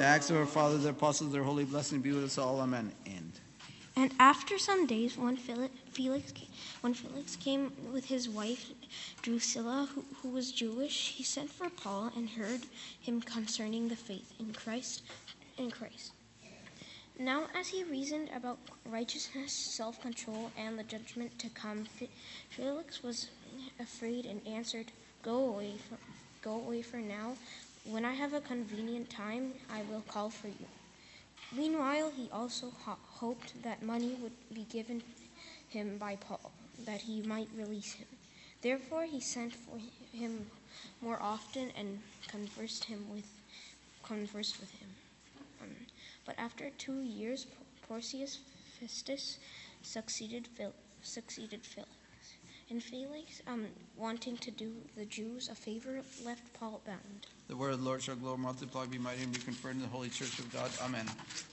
The acts of our fathers, the apostles, their holy blessing be with us all. Amen. And after some days, when Felix came with his wife Drusilla, who was Jewish, he sent for Paul and heard him concerning the faith in Christ. Now, as he reasoned about righteousness, self-control, and the judgment to come, Felix was afraid and answered, Go away for now. When I have a convenient time, I will call for you. Meanwhile, he also hoped that money would be given him by Paul, that he might release him. Therefore, he sent for him more often and conversed with him. But after 2 years, Porcius Festus succeeded Felix. And Felix, wanting to do the Jews a favor, left Paul bound. The word of the Lord shall grow, multiply, be mighty, and be conferred in the holy church of God. Amen.